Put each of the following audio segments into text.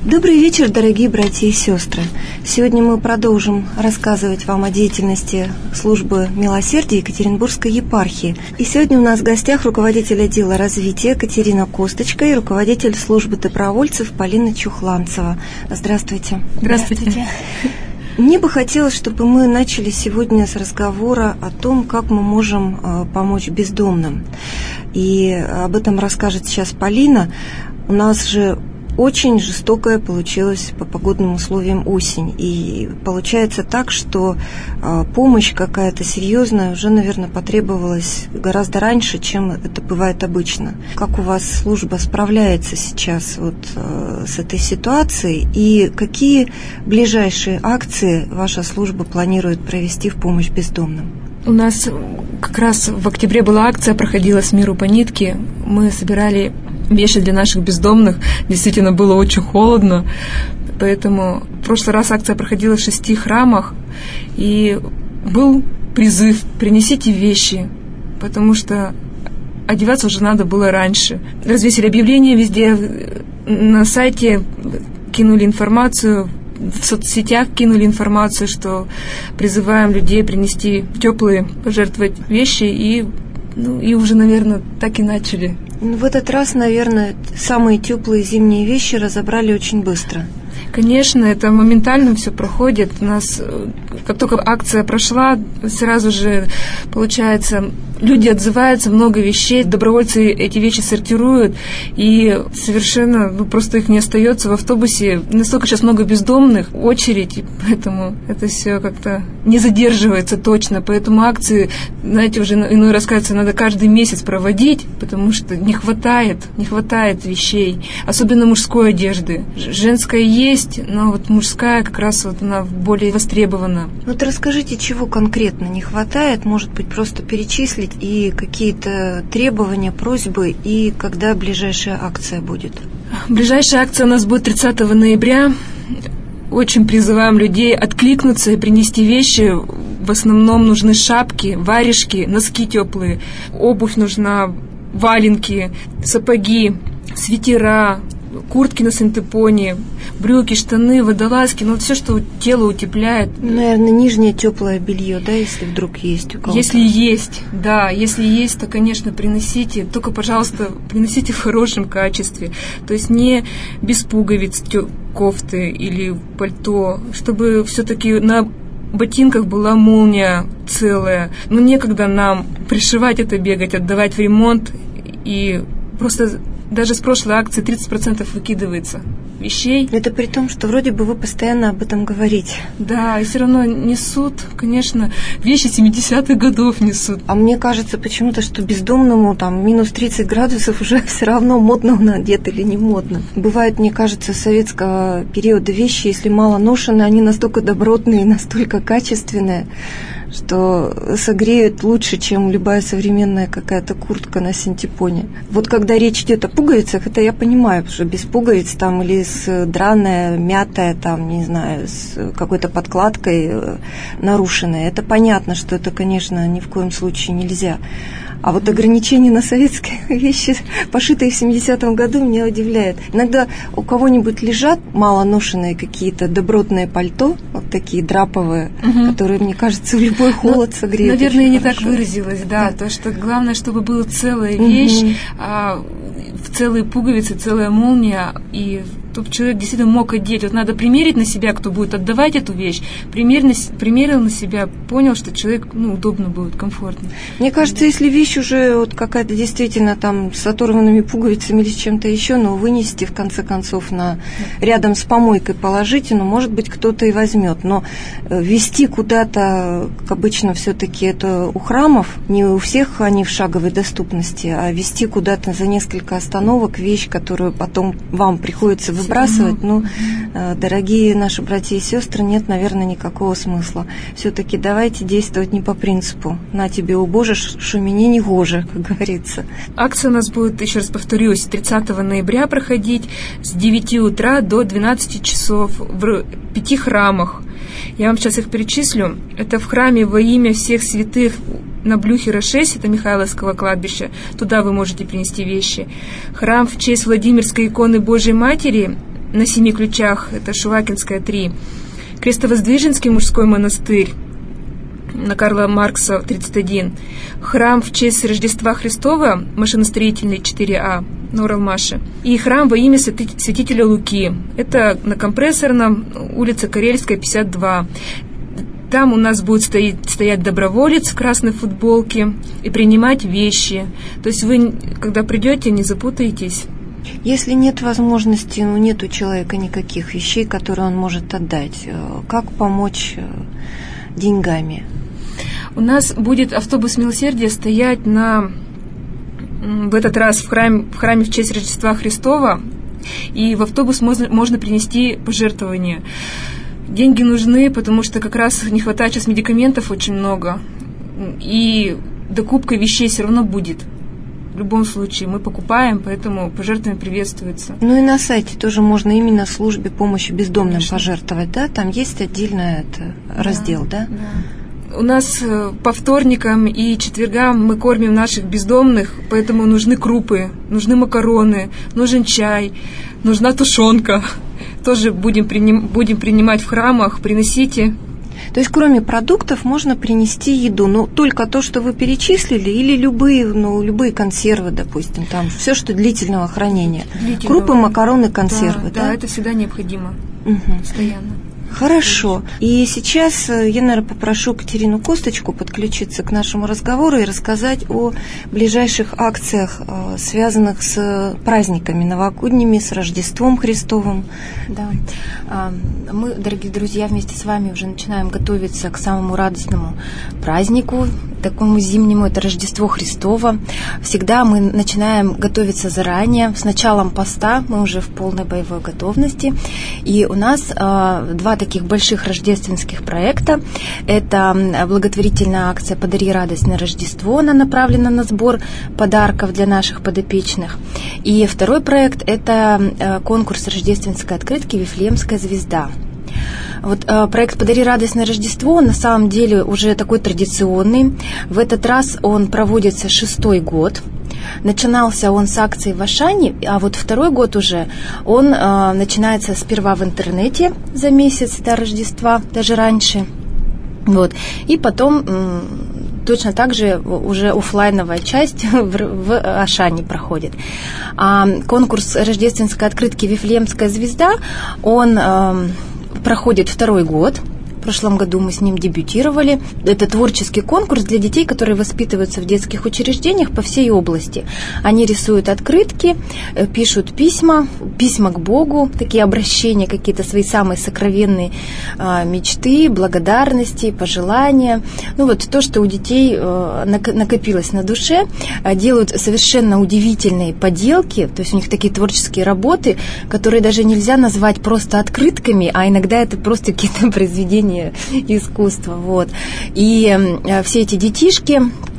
Добрый вечер, дорогие братья и сестры. Сегодня мы продолжим рассказывать вам о деятельности службы милосердия Екатеринбургской епархии. И сегодня у нас в гостях руководитель отдела развития Катерина Косточка и руководитель службы добровольцев Полина Чухланцева. Здравствуйте. Здравствуйте. Мне бы хотелось, чтобы мы начали сегодня с разговора о том, как мы можем помочь бездомным. И об этом расскажет сейчас Полина. У нас же очень жестокая получилась по погодным условиям осень. И получается так, что помощь какая-то серьезная уже, наверное, потребовалась гораздо раньше, чем это бывает обычно. Как у вас служба справляется сейчас вот с этой ситуацией? И какие ближайшие акции ваша служба планирует провести в помощь бездомным? У нас как раз в октябре была акция, проходила «С миру по нитке». Мы собирали вещи для наших бездомных. Действительно было очень холодно. Поэтому в прошлый раз акция проходила в 6 храмах. И был призыв «Принесите вещи», потому что одеваться уже надо было раньше. Развесили объявления везде. На сайте кинули информацию, в соцсетях кинули информацию, что призываем людей принести теплые, пожертвовать вещи, и уже, наверное, так и начали. В этот раз, наверное, самые теплые зимние вещи разобрали очень быстро. Конечно, это моментально все проходит. У нас, как только акция прошла, сразу же, получается, люди отзываются, много вещей, добровольцы эти вещи сортируют, и совершенно, просто их не остается в автобусе. Настолько сейчас много бездомных, очередь, и поэтому это все как-то не задерживается точно. Поэтому акции, знаете, уже иной раз кажется, надо каждый месяц проводить, потому что не хватает вещей, особенно мужской одежды. Женская есть, но вот мужская как раз вот она более востребована. Вот расскажите, чего конкретно не хватает, может быть, просто перечислить, и какие-то требования, просьбы, и когда ближайшая акция будет? Ближайшая акция у нас будет 30 ноября. Очень призываем людей откликнуться и принести вещи. В основном нужны шапки, варежки, носки теплые, обувь нужна, валенки, сапоги, свитера, куртки на синтепоне, брюки, штаны, водолазки, все, что тело утепляет. Наверное, нижнее теплое белье, да, если вдруг есть у кого-то? Если есть, то, конечно, приносите. Только, пожалуйста, приносите в хорошем качестве. То есть не без пуговиц кофты или пальто, чтобы все-таки на ботинках была молния целая. Но некогда нам пришивать это, бегать, отдавать в ремонт. И просто даже с прошлой акции 30% выкидывается вещей. Это при том, что вроде бы вы постоянно об этом говорите. Да, и все равно несут, конечно, вещи 70-х годов несут. А мне кажется почему-то, что бездомному минус 30 градусов уже все равно модно он одет или не модно. Бывают, мне кажется, советского периода вещи, если мало ношены, они настолько добротные, настолько качественные, что согреют лучше, чем любая современная какая-то куртка на синтепоне. Вот когда речь идет о пуговицах, это я понимаю, потому что без пуговиц или с драная, мятая, не знаю, с какой-то подкладкой нарушенная, это понятно, что это, конечно, ни в коем случае нельзя. А вот ограничения на советские вещи, пошитые в 70-м году, меня удивляет. Иногда у кого-нибудь лежат малоношенные какие-то добротные пальто, вот такие драповые, которые, мне кажется, в любой холод согреют. Наверное, я не так выразилась, да. То, что главное, чтобы была целая вещь, целые пуговицы, целая молния, и чтобы человек действительно мог одеть. Вот надо примерить на себя, кто будет отдавать эту вещь, примерил на себя, понял, что человек, удобно будет, комфортно. Мне кажется, если вещь уже вот какая-то действительно с оторванными пуговицами или с чем-то еще, вынести, в конце концов, рядом с помойкой положите, может быть, кто-то и возьмет. Но везти куда-то, как обычно, все-таки это у храмов, не у всех они в шаговой доступности, а везти куда-то за несколько остановок вещь, которую потом вам приходится выбрасывать, дорогие наши братья и сестры, нет, наверное, никакого смысла. Все-таки давайте действовать не по принципу «на тебе, о Боже, шо мне не гоже», как говорится. Акция у нас будет, еще раз повторюсь, 30 ноября проходить с 9 утра до 12 часов в 5 храмах. Я вам сейчас их перечислю. Это в храме во имя всех святых на Блюхера 6, это Михайловского кладбища, туда вы можете принести вещи. Храм в честь Владимирской иконы Божьей Матери на 7 ключах, это Шувакинская, 3. Крестовоздвиженский мужской монастырь на Карла Маркса, 31. Храм в честь Рождества Христова, машиностроительный, 4А, на Уралмаше. И храм во имя святителя Луки. Это на Компрессорном, улица Карельская, 52. Там у нас будет стоять доброволец в красной футболке и принимать вещи. То есть вы, когда придете, не запутаетесь. Если нет возможности, нет у человека никаких вещей, которые он может отдать, как помочь деньгами? У нас будет автобус милосердия стоять в этот раз в храме в честь Рождества Христова, и в автобус можно принести пожертвования. Деньги нужны, потому что как раз не хватает сейчас медикаментов очень много, и докупка вещей все равно будет. В любом случае мы покупаем, поэтому пожертвования приветствуются. Ну и на сайте тоже можно именно службе помощи бездомным, конечно, пожертвовать, да? Там есть отдельный раздел, да? Да. У нас по вторникам и четвергам мы кормим наших бездомных, поэтому нужны крупы, нужны макароны, нужен чай, нужна тушенка. Тоже будем принимать в храмах, приносите. То есть кроме продуктов можно принести еду, но только то, что вы перечислили, или любые консервы, допустим, там все, что длительного хранения. Крупы, макароны, консервы, да? Да, это всегда необходимо, постоянно. Хорошо. И сейчас я, наверное, попрошу Катерину Косточку подключиться к нашему разговору и рассказать о ближайших акциях, связанных с праздниками новогодними, с Рождеством Христовым. Да. Мы, дорогие друзья, вместе с вами уже начинаем готовиться к самому радостному празднику, такому зимнему, это Рождество Христово. Всегда мы начинаем готовиться заранее. С началом поста мы уже в полной боевой готовности. И у нас два таких больших рождественских проекта. Это благотворительная акция «Подари радость на Рождество». Она направлена на сбор подарков для наших подопечных. И второй проект – это конкурс рождественской открытки «Вифлеемская звезда». Вот проект «Подари радость на Рождество» на самом деле уже такой традиционный. В этот раз он проводится 6-й год. Начинался он с акции в Ашане, а вот 2-й год уже он начинается сперва в интернете за месяц до Рождества, даже раньше. Вот. И потом точно так же уже офлайновая часть в Ашане проходит. А конкурс рождественской открытки «Вифлеемская звезда», он проходит 2-й год. В прошлом году мы с ним дебютировали. Это творческий конкурс для детей, которые воспитываются в детских учреждениях по всей области. Они рисуют открытки, пишут письма к Богу, такие обращения, какие-то свои самые сокровенные мечты, благодарности, пожелания. Ну вот то, что у детей накопилось на душе, делают совершенно удивительные поделки, то есть у них такие творческие работы, которые даже нельзя назвать просто открытками, а иногда это просто какие-то произведения искусства. Вот. И все эти детишки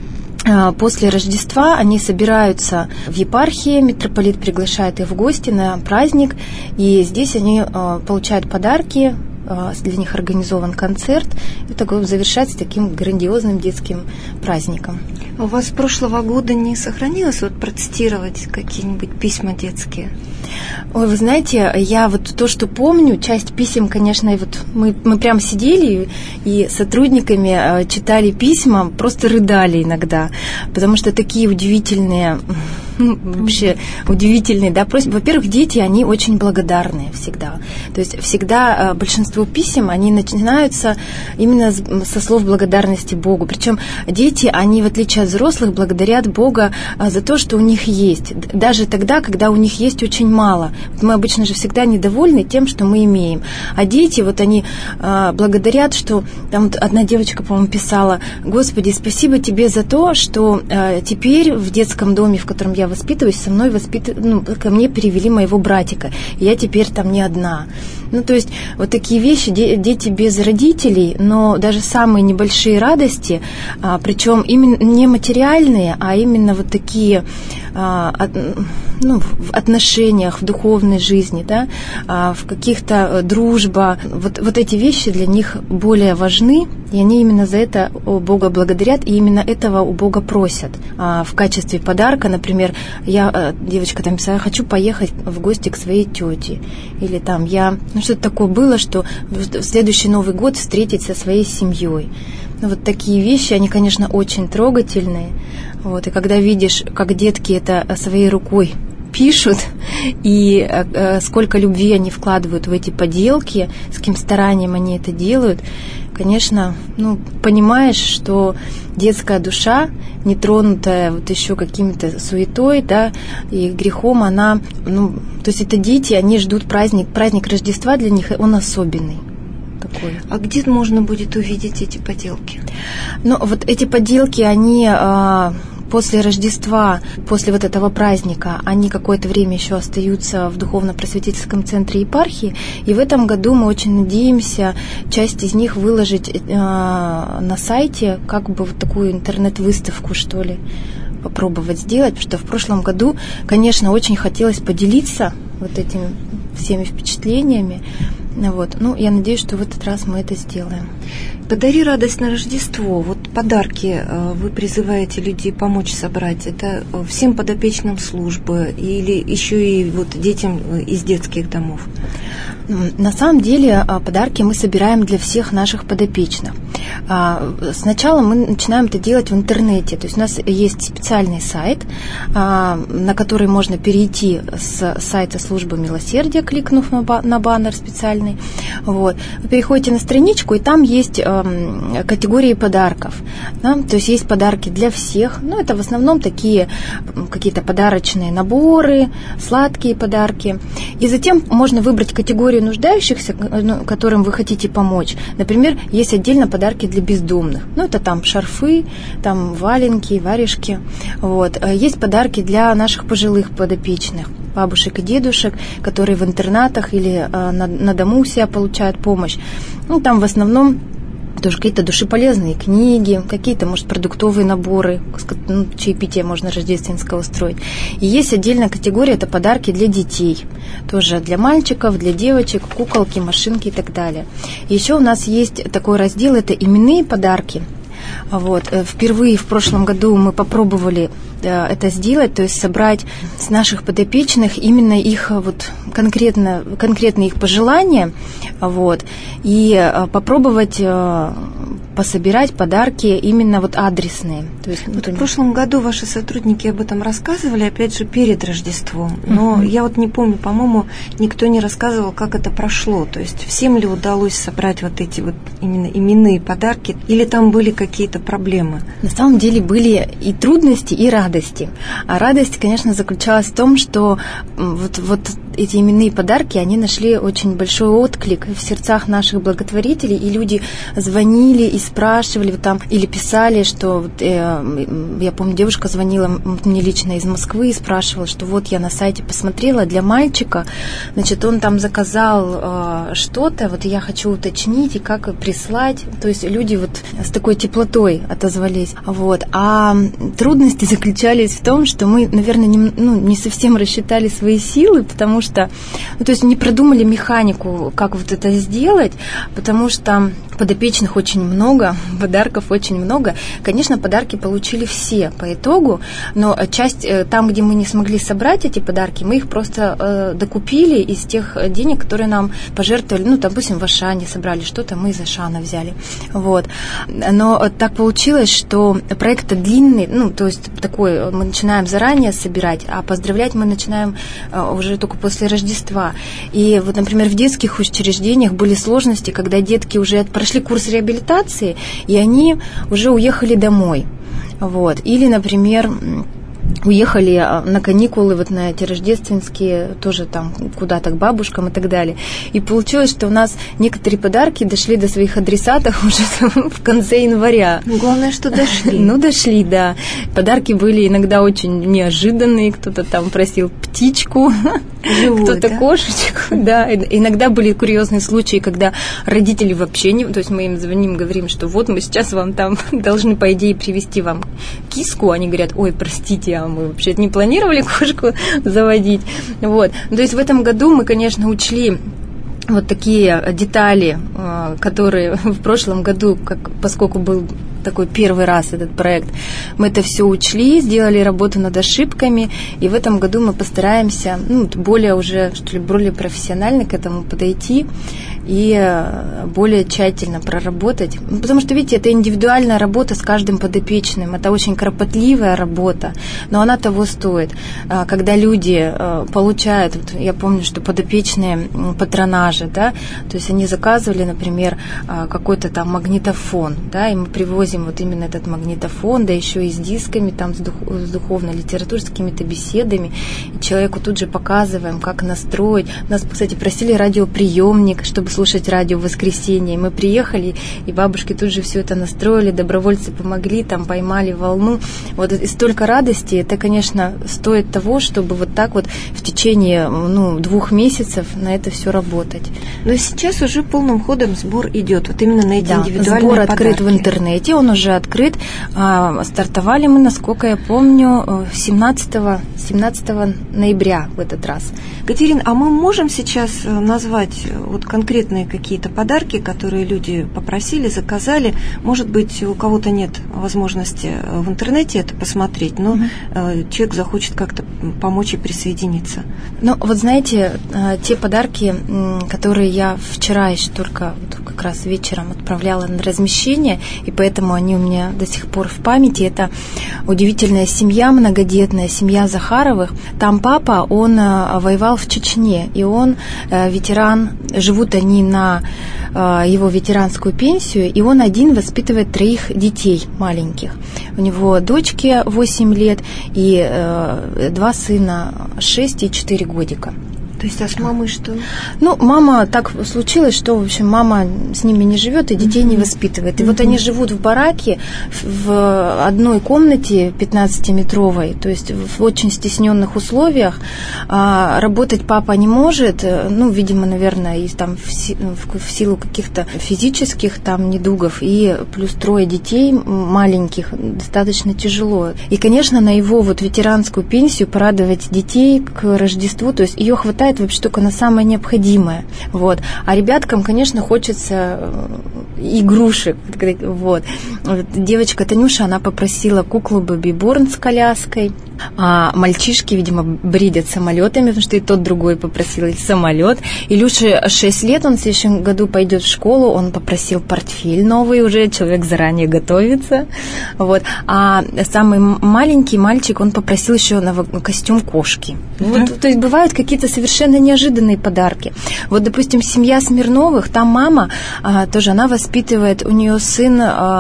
после Рождества они собираются в епархии, митрополит приглашает их в гости на праздник, и здесь они получают подарки, для них организован концерт, и такой завершается таким грандиозным детским праздником. А у вас с прошлого года не сохранилось протестировать какие-нибудь письма детские? Ой, вы знаете, я вот то, что помню, часть писем, конечно, и вот мы прям сидели и сотрудниками читали письма, просто рыдали иногда, потому что такие удивительные, вообще удивительные, да, просьбы. Во-первых, дети, они очень благодарные всегда. То есть всегда большинство писем, они начинаются именно со слов благодарности Богу. Причем дети, они, в отличие от взрослых, благодарят Бога за то, что у них есть. Даже тогда, когда у них есть очень мало. Мы обычно же всегда недовольны тем, что мы имеем. А дети, вот они благодарят, что... Там вот одна девочка, по-моему, писала: «Господи, спасибо тебе за то, что теперь в детском доме, в котором я воспитываюсь, со мной ко мне перевели моего братика. И я теперь там не одна». Ну, то есть вот такие вещи, дети без родителей, но даже самые небольшие радости, причем именно не материальные, а именно вот такие в отношениях, в духовной жизни, да, в каких-то дружбах. Вот эти вещи для них более важны, и они именно за это у Бога благодарят, и именно этого у Бога просят. В качестве подарка, например, девочка там писала: я хочу поехать в гости к своей тете. Или там что-то такое было, что в следующий Новый год встретить со своей семьей. Вот такие вещи, они, конечно, очень трогательные. И когда видишь, как детки это своей рукой пишут, и сколько любви они вкладывают в эти поделки, с каким старанием они это делают, конечно, понимаешь, что детская душа, не тронутая еще какими-то суетой, да, и грехом, она, то есть это дети, они ждут праздник Рождества, для них он особенный. Такой. А где можно будет увидеть эти поделки? Эти поделки, они после Рождества, после этого праздника, они какое-то время еще остаются в духовно-просветительском центре епархии, и в этом году мы очень надеемся часть из них выложить на сайте, такую интернет-выставку, что ли, попробовать сделать, потому что в прошлом году, конечно, очень хотелось поделиться этими всеми впечатлениями. Я надеюсь, что в этот раз мы это сделаем. «Подари радость на Рождество». Подарки вы призываете людей помочь собрать. Это всем подопечным службы или еще и детям из детских домов? На самом деле подарки мы собираем для всех наших подопечных. Сначала мы начинаем это делать в интернете. То есть у нас есть специальный сайт, на который можно перейти с сайта службы милосердия, кликнув на баннер специальный. Вы переходите на страничку, и там есть категории подарков. Да? То есть есть подарки для всех. Это в основном такие какие-то подарочные наборы, сладкие подарки. И затем можно выбрать категорию нуждающихся, которым вы хотите помочь. Например, есть отдельно подарки для бездомных. Это там шарфы, там валенки, варежки. Есть подарки для наших пожилых подопечных, бабушек и дедушек, которые в интернатах или на дому у себя получают помощь. Там в основном тоже какие-то душеполезные книги, какие-то, может, продуктовые наборы, чаепитие можно рождественское устроить. И есть отдельная категория, это подарки для детей. Тоже для мальчиков, для девочек, куколки, машинки и так далее. И еще у нас есть такой раздел, это именные подарки. Впервые в прошлом году мы попробовали это сделать, то есть собрать с наших подопечных именно их конкретные их пожелания, и попробовать пособирать подарки именно адресные. То есть, в прошлом году ваши сотрудники об этом рассказывали, опять же, перед Рождеством. Но я не помню, по-моему, никто не рассказывал, как это прошло. То есть всем ли удалось собрать эти именно именные подарки, или там были какие-то проблемы? На самом деле были и трудности, и радости. А радость, конечно, заключалась в том, что эти именные подарки, они нашли очень большой отклик в сердцах наших благотворителей, и люди звонили и спрашивали или писали, что я помню, девушка звонила мне лично из Москвы и спрашивала, что я на сайте посмотрела для мальчика, он там заказал что-то, я хочу уточнить и как прислать. То есть люди с такой теплотой отозвались. А трудности заключались в том, что мы, наверное, не совсем рассчитали свои силы, потому что не продумали механику, как это сделать, потому что подопечных очень много, подарков очень много. Конечно, подарки получили все по итогу, но часть, там, где мы не смогли собрать эти подарки, мы их просто докупили из тех денег, которые нам пожертвовали. Допустим, в Ашане собрали что-то, мы из Ашана взяли. Но так получилось, что проект длинный, то есть такой, мы начинаем заранее собирать, а поздравлять мы начинаем уже только после Рождества. И например, в детских учреждениях были сложности, когда детки уже прошли курс реабилитации, и они уже уехали домой. Или, например, уехали на каникулы на эти рождественские, тоже там куда-то к бабушкам и так далее. И получилось, что у нас некоторые подарки дошли до своих адресатов уже в конце января. Главное, что дошли. Дошли, да. Подарки были иногда очень неожиданные. Кто-то там просил птичку, кто-то кошечку. Да. Иногда были курьезные случаи, когда родители вообще не... То есть мы им звоним, говорим, что мы сейчас вам там должны, по идее, привезти вам киску. Они говорят: ой, простите, мы вообще не планировали кошку заводить. Вот. То есть в этом году мы, конечно, учли вот такие детали, которые в прошлом году, поскольку был такой первый раз этот проект, мы это все учли, сделали работу над ошибками, и в этом году мы постараемся более профессионально к этому подойти и более тщательно проработать. Потому что, видите, это индивидуальная работа с каждым подопечным, это очень кропотливая работа, но она того стоит. Когда люди получают, вот я помню, что подопечные патронажи, да, то есть они заказывали, например, какой-то там магнитофон, да, и мы привозим вот именно этот магнитофон, да еще и с дисками, там, с духовной литературой, с какими-то беседами, и человеку тут же показываем, как настроить. Нас, кстати, просили радиоприемник, чтобы слушать радио в воскресенье, и мы приехали, и бабушки тут же все это настроили, добровольцы помогли, там, поймали волну, вот, и столько радости, это, конечно, стоит того, чтобы вот так вот в течение, 2 месяцев на это все работать. Но сейчас уже полным ходом сбор идет, вот именно на эти индивидуальные сбор подарки. Открыт в интернете, он уже открыт. Стартовали мы, насколько я помню, 17 ноября в этот раз. Катерина, а мы можем сейчас назвать вот конкретные какие-то подарки, которые люди попросили, заказали? Может быть, у кого-то нет возможности в интернете это посмотреть, но человек захочет как-то помочь и присоединиться. Ну, вот знаете, те подарки, которые я вчера еще только как раз вечером отправляла на размещение, и поэтому они у меня до сих пор в памяти. Это удивительная семья, многодетная семья Захаровых. Там папа, он воевал в Чечне, и он ветеран, живут они на его ветеранскую пенсию, и он один воспитывает 3 детей маленьких. У него дочки 8 лет и 2 сына 6 и 4 годика. То есть, а с мамой что? Ну, мама, так случилось, что, в общем, мама с ними не живет и детей не воспитывает. И вот они живут в бараке в одной комнате 15-метровой, то есть в очень стесненных условиях. Работать папа не может, видимо, наверное, и там в силу каких-то физических там недугов, и плюс 3 детей маленьких достаточно тяжело. И, конечно, на его вот ветеранскую пенсию порадовать детей к Рождеству, то есть ее хватает вообще только на самое необходимое. Вот. А ребяткам, конечно, хочется игрушек. Вот. Девочка Танюша, она попросила куклу Бэби Борн с коляской, а мальчишки, видимо, бредят самолетами, потому что и тот другой попросил самолет. Илюше 6 лет, он в следующем году пойдет в школу, он попросил портфель новый уже, человек заранее готовится. Вот. А самый маленький мальчик, он попросил еще костюм кошки. Вот, то есть бывают какие-то совершенно неожиданные подарки. Вот, допустим, семья Смирновых, там мама тоже, она воспитывает, у нее сын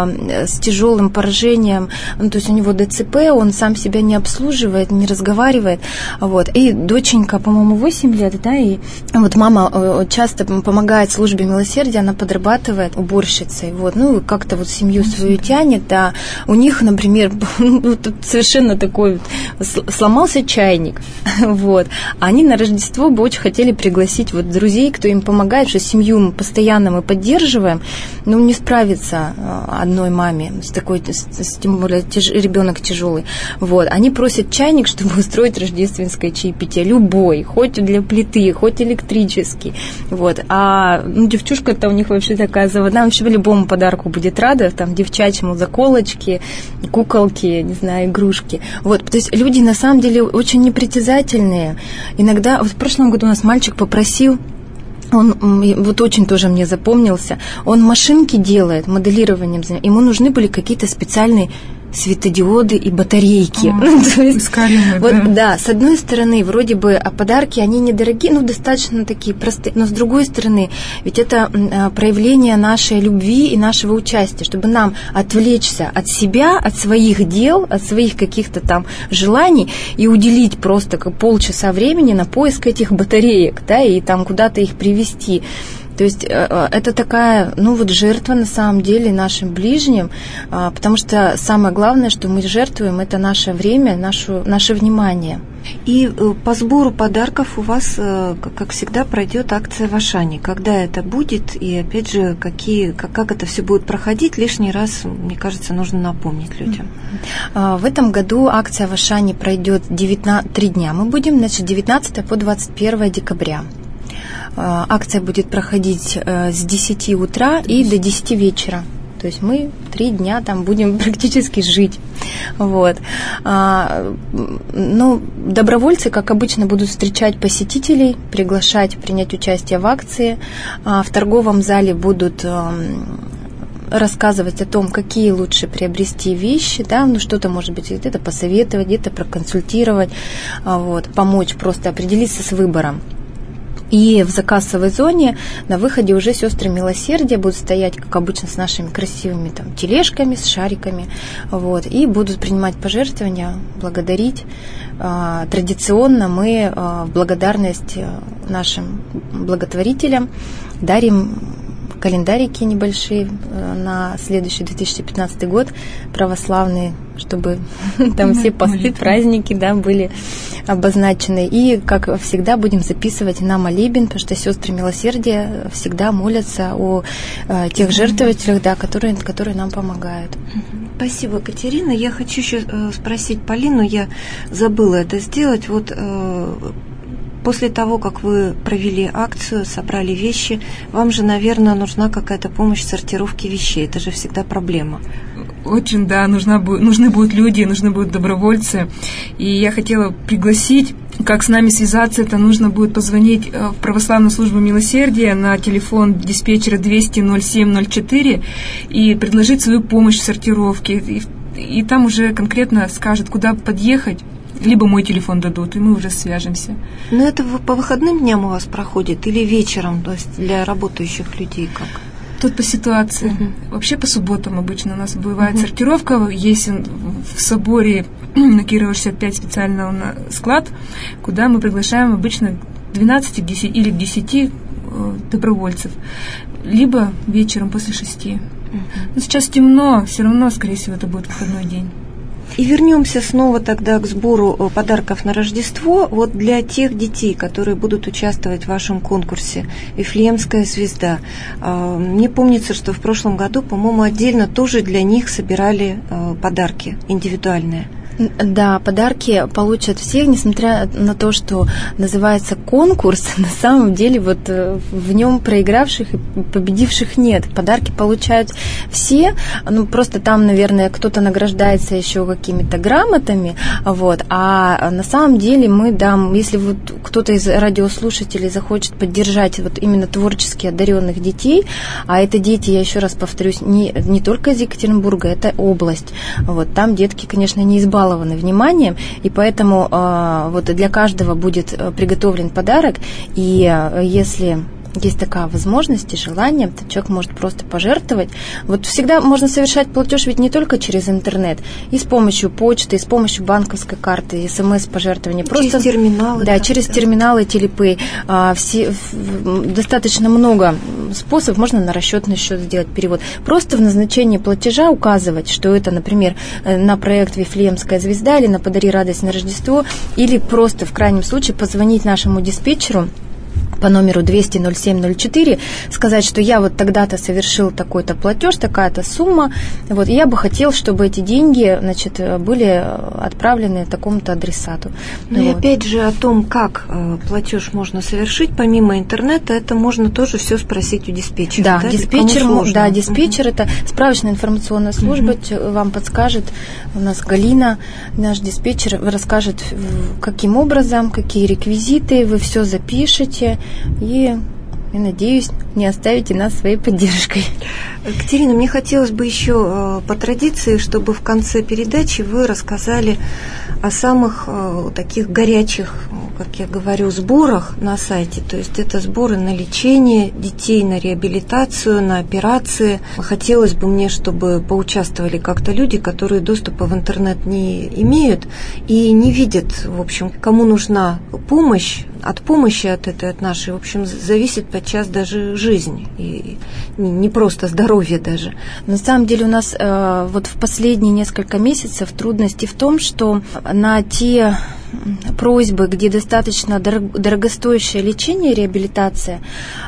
с тяжелым поражением, то есть у него ДЦП, он сам себя не обслуживает, не разговаривает, вот, и доченька, по-моему, 8 лет, да, и вот мама часто помогает службе милосердия, она подрабатывает уборщицей, вот, как-то вот семью свою тянет, да, у них, например, совершенно такой, сломался чайник, вот, они на Рождество бы очень хотели пригласить вот друзей, кто им помогает, что семью постоянно мы поддерживаем, не справится одной маме с такой, тем более ребенок тяжелый, вот, они просят чайник, чтобы устроить рождественское чаепитие, любой, хоть для плиты, хоть электрический, вот, а девчушка-то у них вообще такая заводная, вообще любому подарку будет рада, там, девчачьему заколочки, куколки, не знаю, игрушки, вот, то есть люди на самом деле очень непритязательные, иногда, вот в прошлом году у нас мальчик попросил, он вот очень тоже мне запомнился, он машинки делает, моделированием, ему нужны были какие-то специальные светодиоды и батарейки. То есть, вот, да, с одной стороны, вроде бы подарки, они недорогие, достаточно такие простые, но с другой стороны, ведь это проявление нашей любви и нашего участия, чтобы нам отвлечься от себя, от своих дел, от своих каких-то там желаний и уделить просто полчаса времени на поиск этих батареек, да, и там куда-то их привести. То есть это такая, жертва на самом деле нашим ближним, потому что самое главное, что мы жертвуем, это наше время, наше внимание. И по сбору подарков у вас, как всегда, пройдет акция в Ашане. Когда это будет и, опять же, как это все будет проходить, лишний раз, мне кажется, нужно напомнить людям. В этом году акция в Ашане пройдет 3 дня. Мы будем, 19 по 21 декабря. Акция будет проходить с 10 утра и до 10 вечера. То есть мы 3 дня там будем практически жить. Вот. Добровольцы, как обычно, будут встречать посетителей, приглашать принять участие в акции. В торговом зале будут рассказывать о том, какие лучше приобрести вещи, да, что-то, может быть, где-то посоветовать, где-то проконсультировать, помочь просто определиться с выбором. И в закассовой зоне на выходе уже сестры милосердия будут стоять, как обычно, с нашими красивыми тележками, с шариками, и будут принимать пожертвования, благодарить. Традиционно мы в благодарность нашим благотворителям дарим календарики небольшие на следующий 2015 год, православные, чтобы там все посты, праздники, были обозначены. И, как всегда, будем записывать на молебен, потому что сестры милосердия всегда молятся о тех жертвователях, которые нам помогают. Спасибо, Катерина. Я хочу еще спросить Полину, я забыла это сделать. После того, как вы провели акцию, собрали вещи, вам же, наверное, нужна какая-то помощь в сортировке вещей. Это же всегда проблема. Очень, да, нужны будут люди, нужны будут добровольцы. И я хотела пригласить, как с нами связаться, это нужно будет позвонить в православную службу милосердия на телефон диспетчера 200-07-04 и предложить свою помощь в сортировке. И там уже конкретно скажут, куда подъехать. Либо мой телефон дадут, и мы уже свяжемся. Но это по выходным дням у вас проходит или вечером, то есть для работающих людей как? Тут по ситуации. Вообще по субботам обычно у нас бывает сортировка. Есть в соборе на Кирова 65 специально склад, куда мы приглашаем обычно 12 или 10 добровольцев. Либо вечером после 6. Но сейчас темно, все равно, скорее всего, это будет выходной день. И вернемся снова тогда к сбору подарков на Рождество. Для тех детей, которые будут участвовать в вашем конкурсе «Вифлеемская звезда», мне помнится, что в прошлом году, по-моему, отдельно тоже для них собирали подарки индивидуальные. Да, подарки получат все, несмотря на то, что называется конкурс, на самом деле в нем проигравших и победивших нет. Подарки получают все, просто там, наверное, кто-то награждается еще какими-то грамотами, а на самом деле мы дам, если кто-то из радиослушателей захочет поддержать именно творчески одаренных детей, а это дети, я еще раз повторюсь, не только из Екатеринбурга, это область, там детки, конечно, не избалованы вниманием, и поэтому для каждого будет приготовлен подарок, и если есть такая возможность и желание, то человек может просто пожертвовать. Всегда можно совершать платеж ведь не только через интернет, и с помощью почты, и с помощью банковской карты, СМС-пожертвования. Через терминалы. Да, через терминалы Телепэй. Достаточно много способов, можно на расчетный счет сделать перевод. Просто в назначении платежа указывать, что это, например, на проект «Вифлеемская звезда» или на «Подари радость на Рождество», или просто в крайнем случае позвонить нашему диспетчеру по номеру 200-07-04, сказать, что я тогда-то совершил такой-то платеж, такая-то сумма, и я бы хотел, чтобы эти деньги, были отправлены такому-то адресату. И опять же о том, как платеж можно совершить, помимо интернета, это можно тоже все спросить у диспетчера. Да, диспетчер это справочная информационная служба, вам подскажет, у нас Галина, наш диспетчер, расскажет, каким образом, какие реквизиты, вы все запишете, и надеюсь, не оставите нас своей поддержкой. Катерина, мне хотелось бы еще по традиции, чтобы в конце передачи вы рассказали о самых таких горячих, как я говорю, сборах на сайте. То есть это сборы на лечение детей, на реабилитацию, на операции. Хотелось бы мне, чтобы поучаствовали как-то люди, которые доступа в интернет не имеют и не видят, в общем, кому нужна помощь, от помощи от нашей, в общем, зависит подчас даже жизнь, и не просто здоровье даже. На самом деле у нас вот в последние несколько месяцев трудности в том, что на те просьбы, где достаточно дорогостоящее лечение, реабилитация,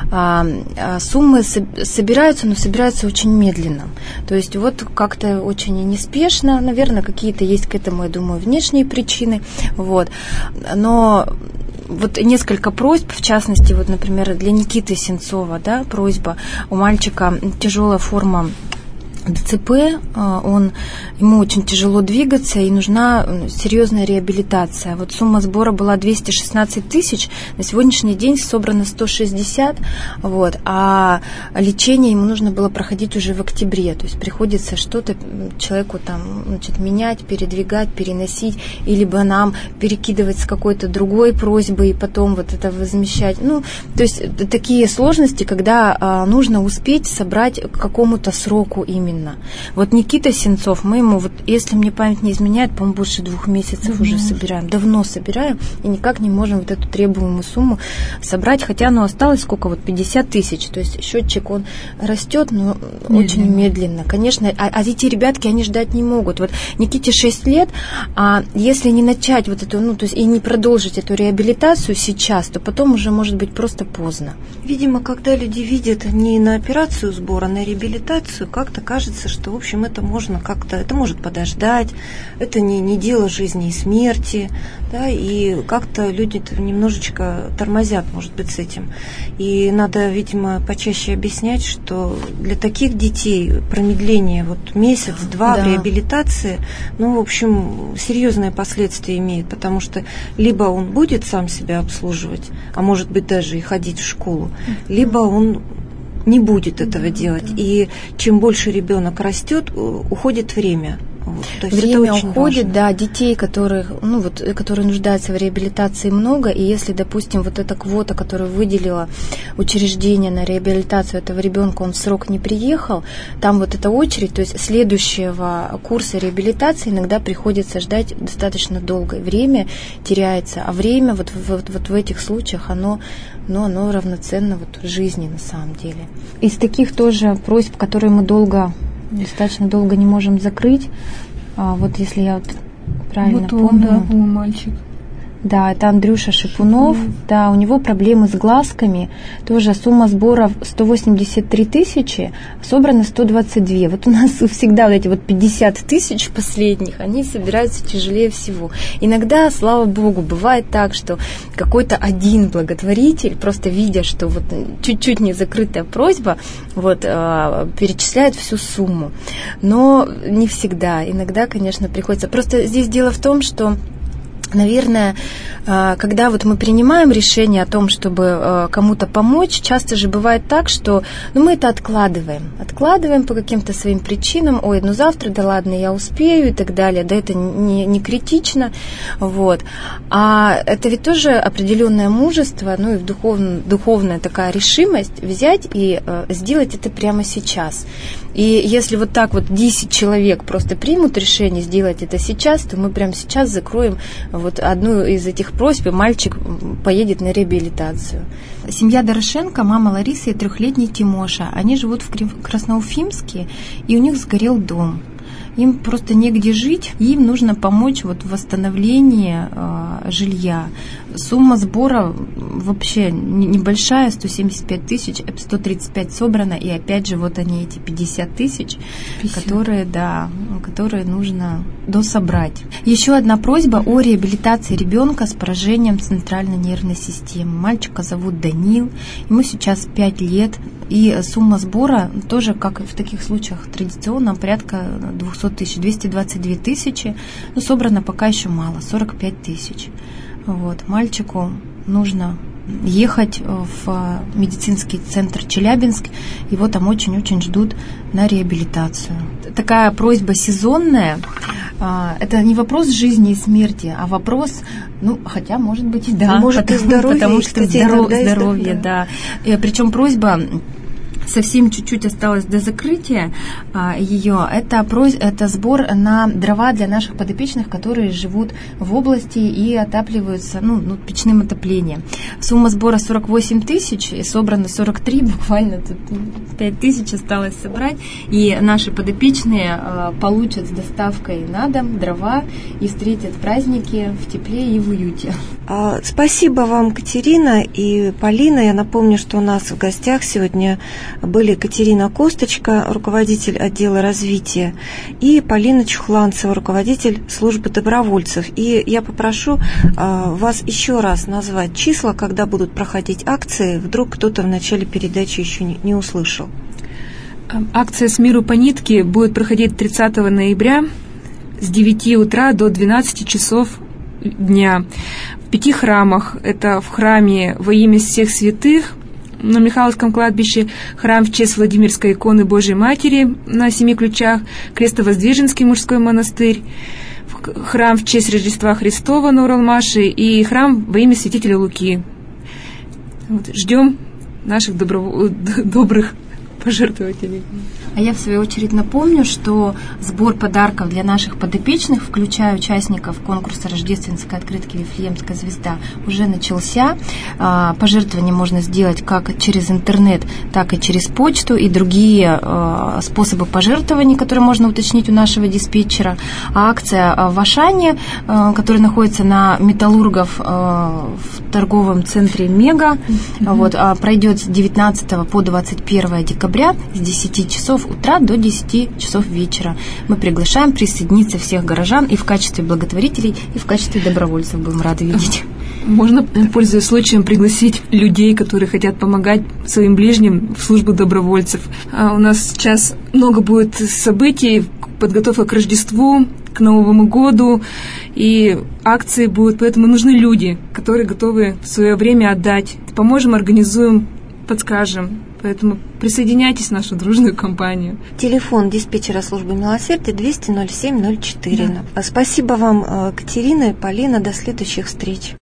суммы собираются, но собираются очень медленно. То есть вот как-то очень неспешно, наверное, какие-то есть к этому, я думаю, внешние причины. Вот. Но вот несколько просьб, в частности, вот, например, для Никиты Сенцова, да, просьба у мальчика тяжелая форма ДЦП, ему очень тяжело двигаться, и нужна серьезная реабилитация. Вот сумма сбора была 216 тысяч, на сегодняшний день собрано 160, вот, а лечение ему нужно было проходить уже в октябре, то есть приходится что-то человеку там, значит, менять, передвигать, переносить, или бы нам перекидывать с какой-то другой просьбой и потом вот это возмещать. Ну, то есть такие сложности, когда нужно успеть собрать к какому-то сроку именно. Вот Никита Сенцов, мы ему, вот, если мне память не изменяет, по-моему, больше 2 месяцев уже собираем, давно собираем, и никак не можем вот эту требуемую сумму собрать, хотя осталось сколько, вот 50 тысяч, то есть счетчик, он растет, но очень медленно. Конечно, а эти ребятки, они ждать не могут. Вот Никите 6 лет, а если не начать вот эту, то есть и не продолжить эту реабилитацию сейчас, то потом уже может быть просто поздно. Видимо, когда люди видят не на операцию сбора, а на реабилитацию, как-то кажется, что, в общем, это можно как-то, это может подождать, это не дело жизни и смерти, да, и как-то люди немножечко тормозят, может быть, с этим. И надо, видимо, почаще объяснять, что для таких детей промедление вот месяц-два в реабилитации, в общем, серьезные последствия имеет, потому что либо он будет сам себя обслуживать, а может быть даже и ходить в школу, либо он не будет этого делать. И чем больше ребенок растет, уходит время. То есть время уходит, важно. Да, детей, которые нуждаются в реабилитации, много, и если, допустим, вот эта квота, которую выделило учреждение на реабилитацию этого ребенка, он в срок не приехал, там вот эта очередь, то есть следующего курса реабилитации иногда приходится ждать достаточно долгое время, теряется, а время вот в этих случаях, оно равноценно вот жизни на самом деле. Из таких тоже просьб, которые мы достаточно долго не можем закрыть. Вот если я правильно помню. Да, мальчик. Да, это Андрюша Шипунов. Да, у него проблемы с глазками. Тоже сумма сбора 183 тысячи, собрано 122. Вот у нас всегда вот эти вот 50 тысяч последних, они собираются тяжелее всего. Иногда, слава богу, бывает так, что какой-то один благотворитель, просто видя, что вот чуть-чуть не закрытая просьба, вот, перечисляет всю сумму. Но не всегда. Иногда, конечно, приходится. Просто здесь дело в том, что наверное, когда вот мы принимаем решение о том, чтобы кому-то помочь, часто же бывает так, что мы это откладываем по каким-то своим причинам, завтра, да ладно, я успею и так далее, да это не критично, вот. А это ведь тоже определенное мужество, и духовная такая решимость взять и сделать это прямо сейчас. И если вот так вот 10 человек просто примут решение сделать это сейчас, то мы прямо сейчас закроем вот одну из этих просьб, и мальчик поедет на реабилитацию. Семья Дорошенко, мама Лариса и 3-летний Тимоша, они живут в Красноуфимске, и у них сгорел дом. Им просто негде жить, и им нужно помочь вот в восстановлении жилья. Сумма сбора вообще небольшая, 175 тысяч, 135 собрано, и опять же вот они, эти 50 тысяч, которые нужно дособрать. Еще одна просьба о реабилитации ребенка с поражением центральной нервной системы. Мальчика зовут Данил, ему сейчас 5 лет, и сумма сбора тоже, как и в таких случаях, традиционно порядка 200 тысяч, 222 тысячи, но собрано пока еще мало, 45 тысяч. Вот. Мальчику нужно ехать в медицинский центр Челябинск, его там очень-очень ждут на реабилитацию. Такая просьба сезонная, это не вопрос жизни и смерти, а вопрос, хотя, может быть, и да, может, и здоровье, потому что здоровье, да. Причем просьба совсем чуть-чуть осталось до закрытия ее. Это сбор на дрова для наших подопечных, которые живут в области и отапливаются печным отоплением. Сумма сбора 48 тысяч, и собрано 43, буквально тут 5 тысяч осталось собрать. И наши подопечные получат с доставкой на дом дрова и встретят праздники в тепле и в уюте. Спасибо вам, Катерина и Полина. Я напомню, что у нас в гостях сегодня были Катерина Косточка, руководитель отдела развития, и Полина Чухланцева, руководитель службы добровольцев. И я попрошу вас еще раз назвать числа, когда будут проходить акции. Вдруг кто-то в начале передачи еще не услышал. Акция «С миру по нитке» будет проходить 30 ноября с 9 утра до 12 часов дня в 5 храмах. Это в храме во имя всех святых на Михайловском кладбище, храм в честь Владимирской иконы Божьей Матери на 7 ключах, Крестовоздвиженский мужской монастырь, храм в честь Рождества Христова на Уралмаше и храм во имя святителя Луки. Ждем наших добрых пожертвователей. А я, в свою очередь, напомню, что сбор подарков для наших подопечных, включая участников конкурса рождественской открытки «Вифлеемская звезда», уже начался. Пожертвования можно сделать как через интернет, так и через почту, и другие способы пожертвований, которые можно уточнить у нашего диспетчера. А акция в Ашане, которая находится на Металлургов в торговом центре «Мега», пройдет с 19 по 21 декабря с 10 часов утра до 10 часов вечера. Мы приглашаем присоединиться всех горожан и в качестве благотворителей, и в качестве добровольцев. Будем рады видеть. Можно, пользуясь случаем, пригласить людей, которые хотят помогать своим ближним, в службу добровольцев. У нас сейчас много будет событий, подготовка к Рождеству, к Новому году, и акции будут, поэтому нужны люди, которые готовы свое время отдать. Поможем, организуем, подскажем. Поэтому присоединяйтесь в нашу дружную компанию. Телефон диспетчера службы милосердия 200 07 04. Да. Спасибо вам, Катерина и Полина. До следующих встреч.